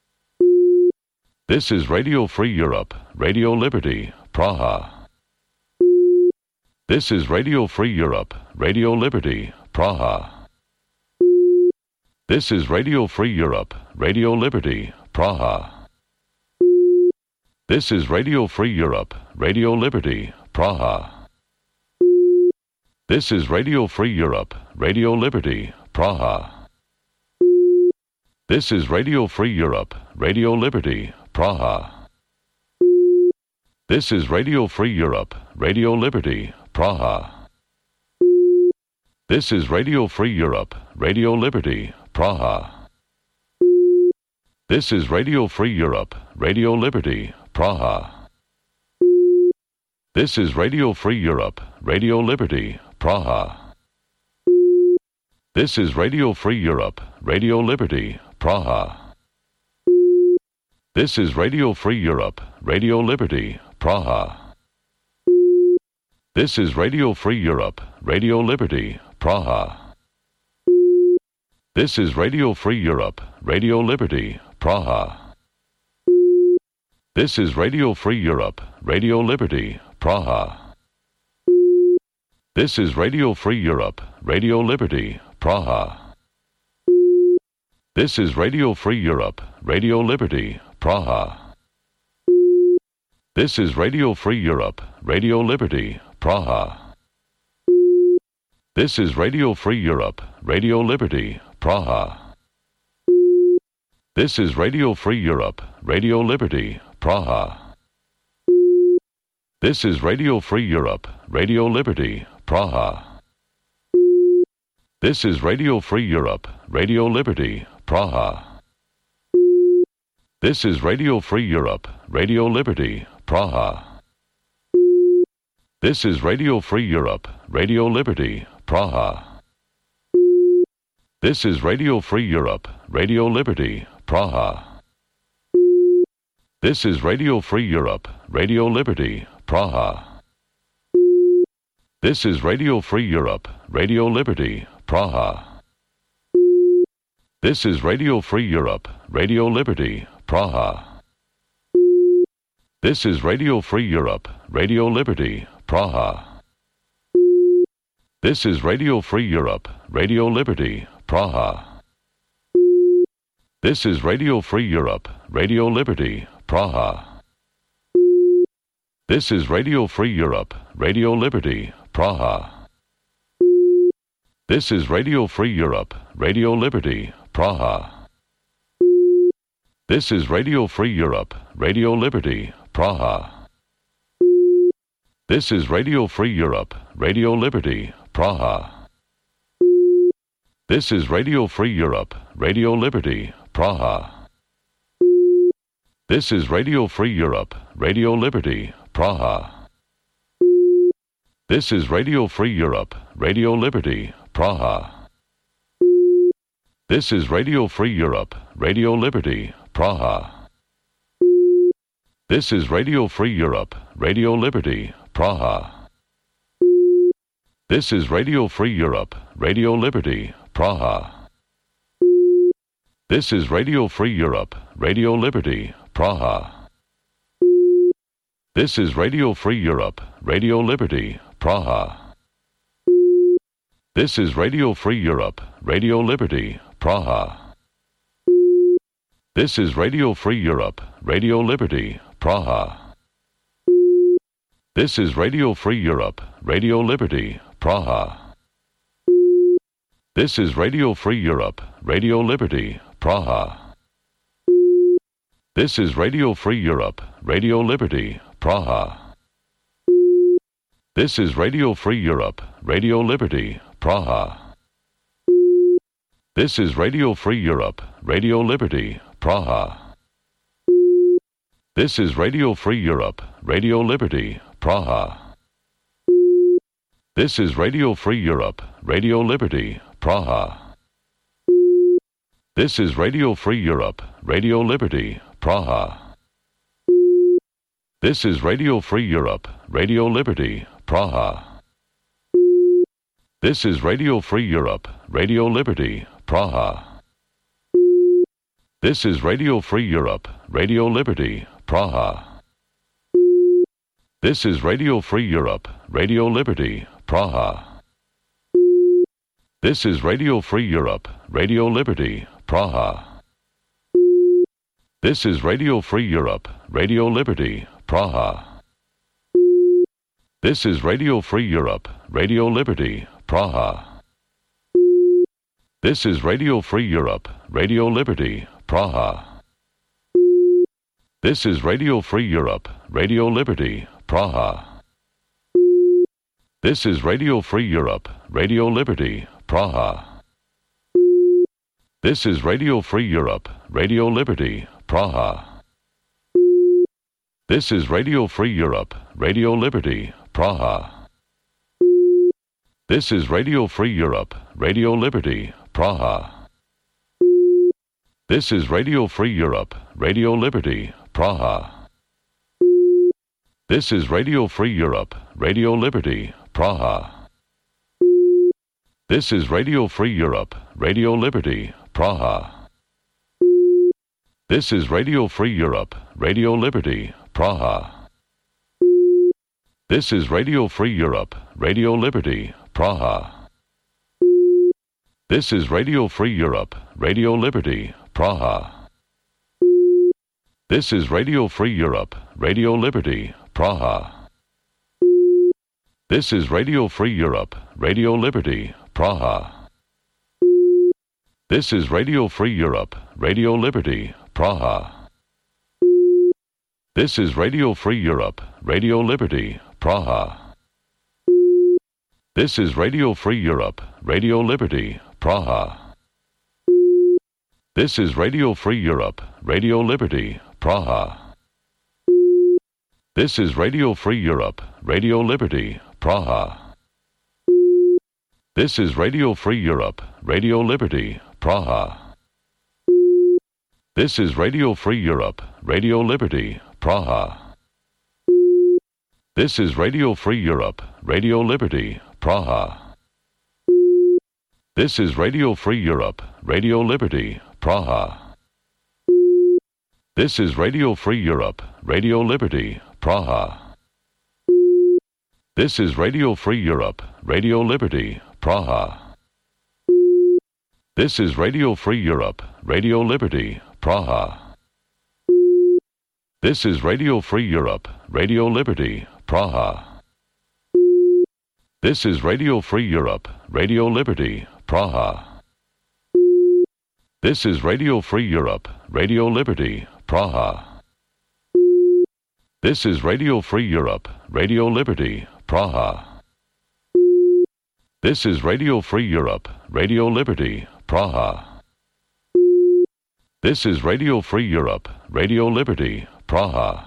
This is Radio Free Europe, Radio Liberty, Praha. This is Radio Free Europe, Radio Liberty, Praha. This is Radio Free Europe, Radio Liberty, Praha. This is Radio Free Europe, Radio Liberty, Praha. This is Radio Free Europe, Radio Liberty, Praha. This is Radio Free Europe, Radio Liberty, Praha. This is Radio Free Europe, Radio Liberty, Praha. This is Radio Free Europe, Radio Liberty, Praha. This is Radio Free Europe, Radio Liberty, Praha. This is Radio Free Europe, Radio Liberty, Praha. This is Radio Free Europe, Radio Liberty, Praha. This is Radio Free Europe, Radio Liberty, Praha. This is Radio Free Europe, Radio Liberty, Praha. This is Radio Free Europe, Radio Liberty, Praha. This is Radio Free Europe, Radio Liberty, Praha. This is Radio Free Europe, Radio Liberty, Praha. This is Radio Free Europe, Radio Liberty, Praha. This is Radio Free Europe, Radio Liberty, Praha. This is Radio Free Europe, Radio Liberty, Praha. This is Radio Free Europe, Radio Liberty, Praha. This is Radio Free Europe, Radio Liberty, Praha. This is Radio Free Europe, Radio Liberty, Praha. This is Radio Free Europe, Radio Liberty, Praha. This is Radio Free Europe, Radio Liberty, Praha. This is Radio Free Europe, Radio Liberty, Praha. This is Radio Free Europe, Radio Liberty, Praha. This is Radio Free Europe, Radio Liberty, Praha. This is Radio Free Europe, Radio Liberty, Praha. This is Radio Free Europe, Radio Liberty, Praha. This is Radio Free Europe, Radio Liberty, Praha. This is Radio Free Europe, Radio Liberty, Praha. This is Radio Free Europe, Radio Liberty, Praha. This is Radio Free Europe, Radio Liberty, Praha. This is Radio Free Europe, Radio Liberty, Praha. This is Radio Free Europe, Radio Liberty, Praha. This is Radio Free Europe, Radio Liberty, Praha. This is Radio Free Europe, Radio Liberty, Praha. This is Radio Free Europe, Radio Liberty, Praha. This is Radio Free Europe, Radio Liberty, Praha. This is Radio Free Europe, Radio Liberty, Praha. This is Radio Free Europe, Radio Liberty, Praha. This is Radio Free Europe, Radio Liberty, Praha. This is Radio Free Europe, Radio Liberty, Praha. This is Radio Free Europe, Radio Liberty, Praha. This is Radio Free Europe, Radio Liberty, Praha. This is Radio Free Europe, Radio Liberty, Praha. This is Radio Free Europe, Radio Liberty, Praha. This is Radio Free Europe, Radio Liberty, Praha. This is Radio Free Europe, Radio Liberty, Praha. This is Radio Free Europe, Radio Liberty, Praha. This is Radio Free Europe, Radio Liberty, Praha. This is Radio Free Europe, Radio Liberty, Praha. This is Radio Free Europe, Radio Liberty, Praha. This is Radio Free Europe, Radio Liberty, Praha. This is Radio Free Europe, Radio Liberty, Praha. This is Radio Free Europe, Radio Liberty, Praha. This is Radio Free Europe, Radio Liberty, Praha. This is Radio Free Europe, Radio Liberty, Praha. This is Radio Free Europe, Radio Liberty, Praha. This is Radio Free Europe, Radio Liberty, Praha. This is Radio Free Europe, Radio Liberty, Praha. This is Radio Free Europe, Radio Liberty, Praha. This is Radio Free Europe, Radio Liberty, Praha. This is Radio Free Europe, Radio Liberty, Praha. This is Radio Free Europe, Radio Liberty, Praha. This is Radio Free Europe, Radio Liberty, Praha. This is Radio Free Europe, Radio Liberty, Praha. This is Radio Free Europe, Radio Liberty, Praha. This is Radio Free Europe, Radio Liberty, Praha. This is Radio Free Europe, Radio Liberty, Praha. This is Radio Free Europe, Radio Liberty, Praha. This is Radio Free Europe, Radio Liberty, Praha. This is Radio Free Europe, Radio Liberty, Praha. This is Radio Free Europe, Radio Liberty, Praha. This is Radio Free Europe, Radio Liberty, Praha. This is Radio Free Europe, Radio Liberty, Praha. This is Radio Free Europe, Radio Liberty, Praha. This is Radio Free Europe, Radio Liberty, Praha. This is Radio Free Europe, Radio Liberty, Praha. This is Radio Free Europe, Radio Liberty, Praha. This is Radio Free Europe, Radio Liberty, Praha. This is Radio Free Europe, Radio Liberty, Praha. This is Radio Free Europe, Radio Liberty, Praha. This is Radio Free Europe, Radio Liberty, Praha. This is Radio Free Europe, Radio Liberty, Praha. This is Radio Free Europe, Radio Liberty, Praha. This is Radio Free Europe, Radio Liberty, Praha. This is Radio Free Europe, Radio Liberty, Praha. This is Radio Free Europe, Radio Liberty, Praha. This is Radio Free Europe, Radio Liberty, Praha. This is Radio Free Europe, Radio Liberty, Praha. This is Radio Free Europe, Radio Liberty, Praha.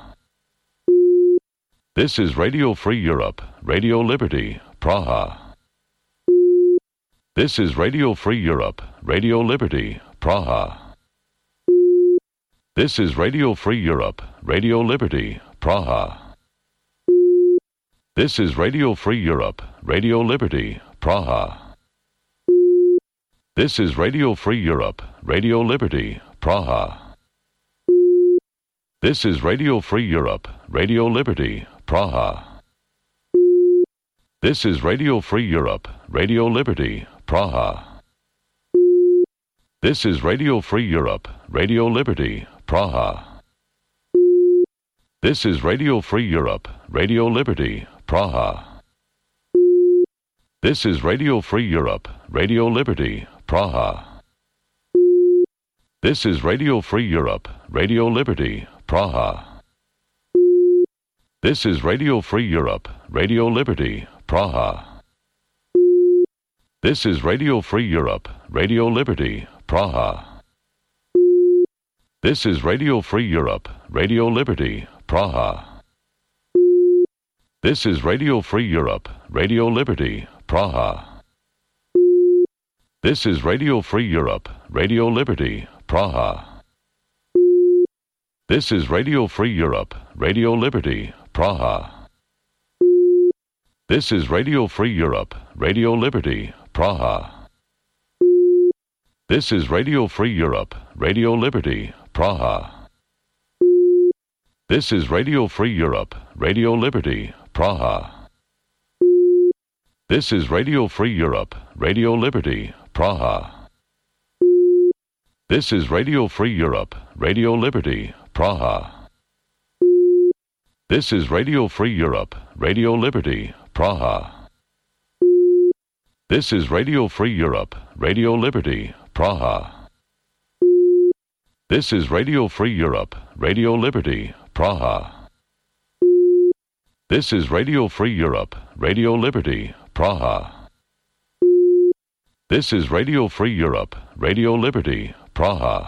This is Radio Free Europe, Radio Liberty, Praha. This is Radio Free Europe, Radio Liberty, Praha. This is Radio Free Europe, Radio Liberty, Praha. This is Radio Free Europe, Radio Liberty, Praha. This is Radio Free Europe, Radio Liberty, Praha. This is Radio Free Europe, Radio Liberty, Praha. This is Radio Free Europe, Radio Liberty, Praha. This is Radio Free Europe, Radio Liberty, Praha. This is Radio Free Europe, Radio Liberty, Praha. This is Radio Free Europe, Radio Liberty, Praha. This is Radio Free Europe, Radio Liberty, Praha. This is Radio Free Europe, Radio Liberty, Praha. This is Radio Free Europe, Radio Liberty, Praha. This is Radio Free Europe, Radio Liberty, Praha. This is Radio Free Europe, Radio Liberty, Praha. This is Radio Free Europe, Radio Liberty, Praha. This is Radio Free Europe, Radio Liberty, Praha. This is Radio Free Europe, Radio Liberty, Praha. This is Radio Free Europe, Radio Liberty, Praha. This is Radio Free Europe, Radio Liberty, Praha. This is Radio Free Europe, Radio Liberty, Praha. This is Radio Free Europe, Radio Liberty, Praha. This is Radio Free Europe, Radio Liberty, Praha. This is Radio Free Europe, Radio Liberty, Praha. This is Radio Free Europe, Radio Liberty, Praha. This is Radio Free Europe, Radio Liberty, Praha. This is Radio Free Europe, Radio Liberty, Praha.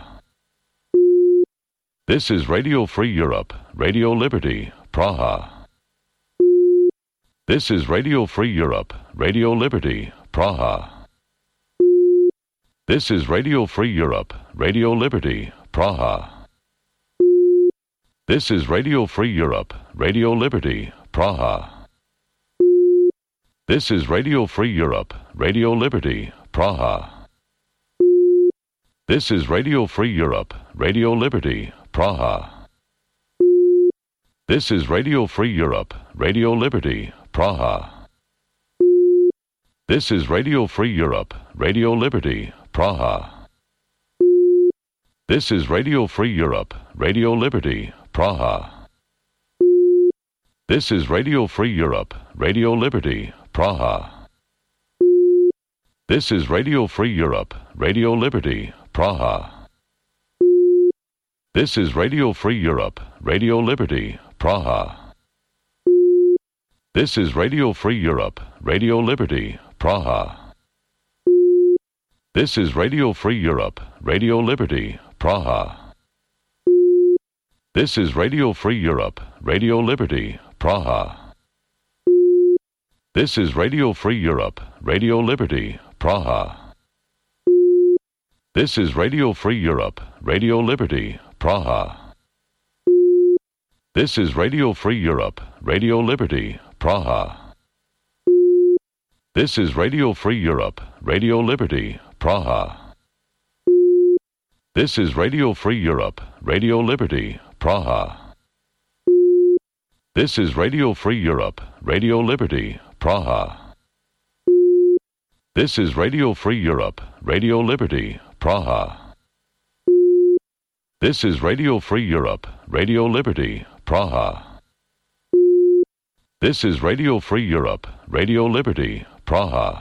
This is Radio Free Europe, Radio Liberty, Praha. This is Radio Free Europe, Radio Liberty, Praha. This is Radio Free Europe, Radio Liberty, Praha. This is Radio Free Europe, Radio Liberty, Praha. This is Radio Free Europe, Radio Liberty, Praha. This is Radio Free Europe, Radio Liberty, Praha. This is Radio Free Europe, Radio Liberty, Praha. This is Radio Free Europe, Radio Liberty, Praha. This is Radio Free Europe, Radio Liberty, Praha. This is Radio Free Europe, Radio Liberty, Praha. This is Radio Free Europe, Radio Liberty, Praha. This is Radio Free Europe, Radio Liberty, Praha. This is Radio Free Europe, Radio Liberty, Praha. This is Radio Free Europe, Radio Liberty, Praha. This is Radio Free Europe, Radio Liberty, Praha. This is Radio Free Europe, Radio Liberty, Praha. This is Radio Free Europe, Radio Liberty, Praha. This is Radio Free Europe, Radio Liberty, Praha. This is Radio Free Europe, Radio Liberty, Praha. This is Radio Free Europe, Radio Liberty, Praha. This is Radio Free Europe, Radio Liberty, Praha. This is Radio Free Europe, Radio Liberty, Praha. This is Radio Free Europe, Radio Liberty, Praha. This is Radio Free Europe, Radio Liberty, Praha.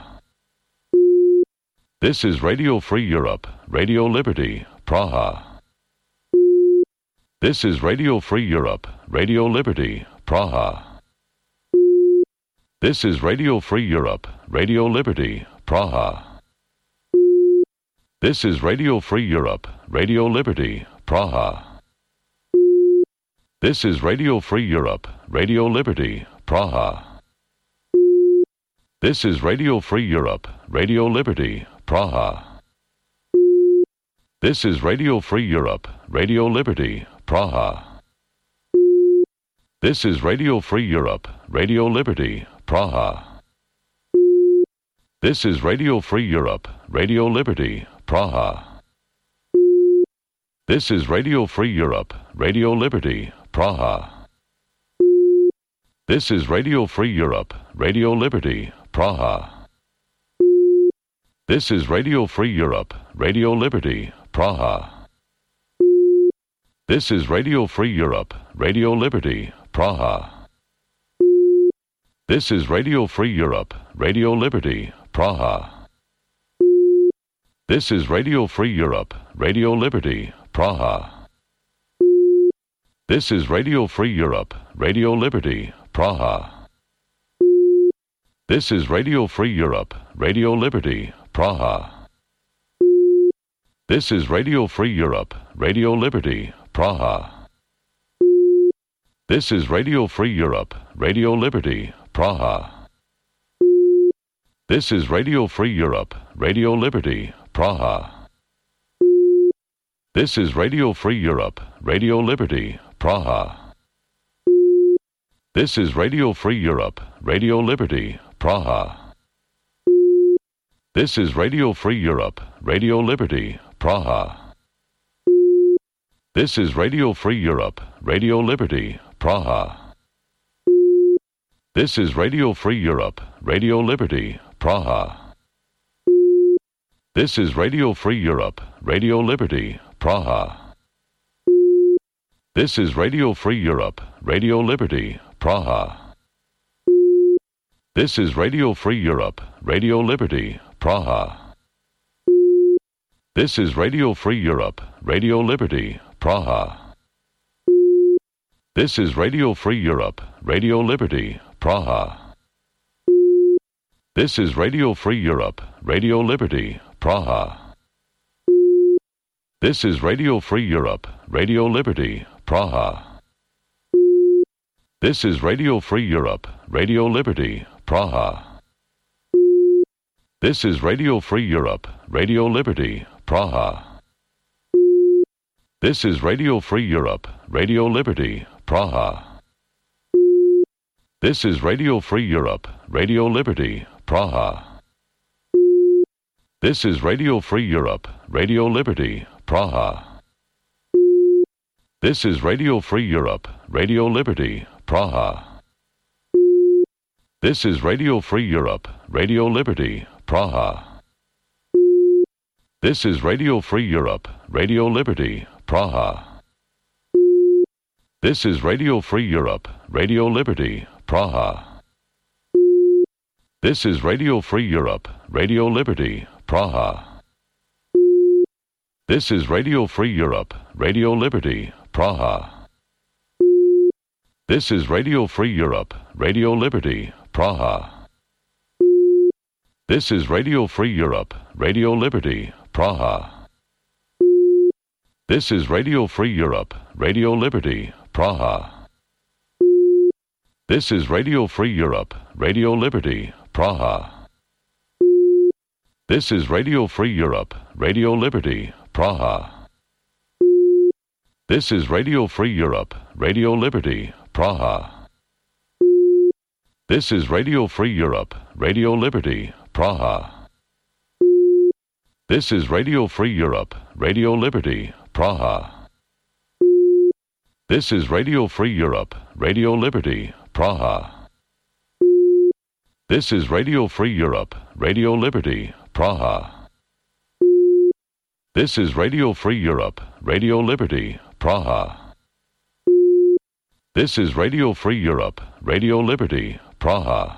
This is Radio Free Europe, Radio Liberty, Praha. This is Radio Free Europe, Radio Liberty, Praha. This is Radio Free Europe, Radio Liberty, Praha. This is Radio Free Europe, Radio Liberty, Praha. This is Radio Free Europe, Radio Liberty, Praha. This is Radio Free Europe, Radio Liberty, Praha. This is Radio Free Europe, Radio Liberty, Praha. This is Radio Free Europe, Radio Liberty, Praha. This is Radio Free Europe, Radio Liberty, Praha. This is Radio Free Europe, Radio Liberty, Praha. This is Radio Free Europe, Radio Liberty, Praha. This is Radio Free Europe, Radio Liberty, Praha. This is Radio Free Europe, Radio Liberty, Praha. This is Radio Free Europe, Radio Liberty, Praha. This is Radio Free Europe, Radio Liberty, Praha. This is Radio Free Europe, Radio Liberty, Praha. This is Radio Free Europe, Radio Liberty, Praha. This is Radio Free Europe, Radio Liberty, Praha. This is Radio Free Europe, Radio Liberty, Praha. This is Radio Free Europe, Radio Liberty, Praha. This is Radio Free Europe, Radio Liberty, Praha. This is Radio Free Europe, Radio Liberty, Praha. This is Radio Free Europe, Radio Liberty, Praha. This is Radio Free Europe, Radio Liberty, Praha. This is Radio Free Europe, Radio Liberty, Praha. This is Radio Free Europe, Radio Liberty, Praha. This is Radio Free Europe, Radio Liberty, Praha. This is Radio Free Europe, Radio Liberty, Praha. This is Radio Free Europe, Radio Liberty, Praha. This is Radio Free Europe, Radio Liberty, Praha. This is Radio Free Europe, Radio Liberty, Praha. This is Radio Free Europe, Radio Liberty, Praha. This is Radio Free Europe, Radio Liberty, Praha. This is Radio Free Europe, Radio Liberty, Praha. This is Radio Free Europe, Radio Liberty, Praha. This is Radio Free Europe, Radio Liberty, Praha. This is Radio Free Europe, Radio Liberty, Praha. This is Radio Free Europe, Radio Liberty, Praha. This is Radio Free Europe, Radio Liberty, Praha. This is Radio Free Europe, Radio Liberty, Praha. This is Radio Free Europe, Radio Liberty, Praha. This is Radio Free Europe, Radio Liberty, Praha. This is Radio Free Europe, Radio Liberty, Praha. This is Radio Free Europe, Radio Liberty, Praha. This is Radio Free Europe, Radio Liberty, Praha. This is Radio Free Europe, Radio Liberty, Praha. This is Radio Free Europe, Radio Liberty, Praha. This is Radio Free Europe, Radio Liberty, Praha. This is Radio Free Europe, Radio Liberty, Praha. This is Radio Free Europe, Radio Liberty, Praha. This is Radio Free Europe, Radio Liberty, Praha. This is Radio Free Europe, Radio Liberty, Praha. This is Radio Free Europe, Radio Liberty, Praha. This is Radio Free Europe, Radio Liberty, Praha. This is Radio Free Europe, Radio Liberty, Praha.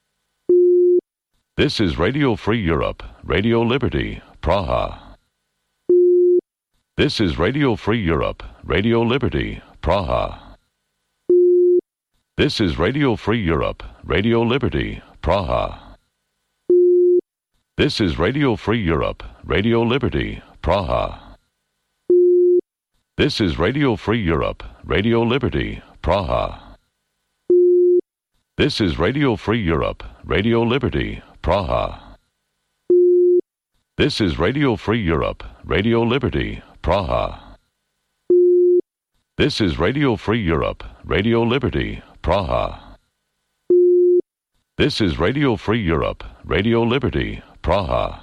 This is Radio Free Europe, Radio Liberty, Praha. This is Radio Free Europe, Radio Liberty, Praha. This is Radio Free Europe, Radio Liberty, Praha. This is Radio Free Europe, Radio Liberty, Praha. This is Radio Free Europe, Radio Liberty, Praha. This is Radio Free Europe, Radio Liberty, Praha. This is Radio Free Europe, Radio Liberty, Praha. This is Radio Free Europe, Radio Liberty, Praha. This is Radio Free Europe, Radio Liberty, Praha.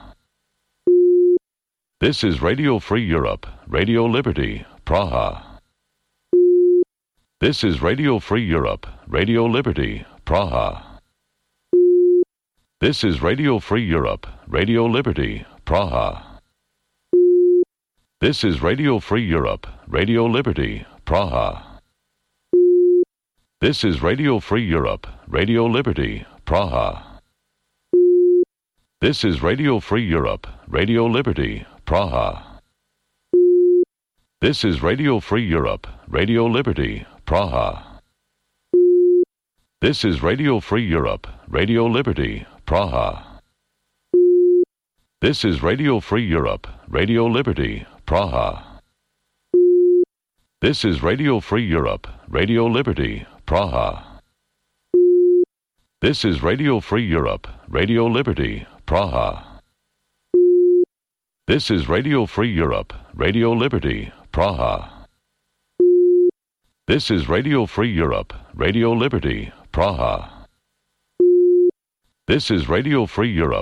This is Radio Free Europe, Radio Liberty, Praha. This is Radio Free Europe, Radio Liberty, Praha. This is Radio Free Europe, Radio Liberty, Praha. This is Radio Free Europe, Radio Liberty, Praha. This is Radio Free Europe, Radio Liberty, Praha. This is Radio Free Europe, Radio Liberty, Praha. This is Radio Free Europe, Radio Liberty, Praha. This is Radio Free Europe, Radio Liberty, Praha. This is Radio Free Europe, Radio Liberty, Praha. This is Radio Free Europe, Radio Liberty, Praha. This is Radio Free Europe, Radio Liberty, Praha. This is Radio Free Europe, Radio Liberty, Praha. This is Radio Free Europe, Radio Liberty, Praha. This is Radio Free Europe.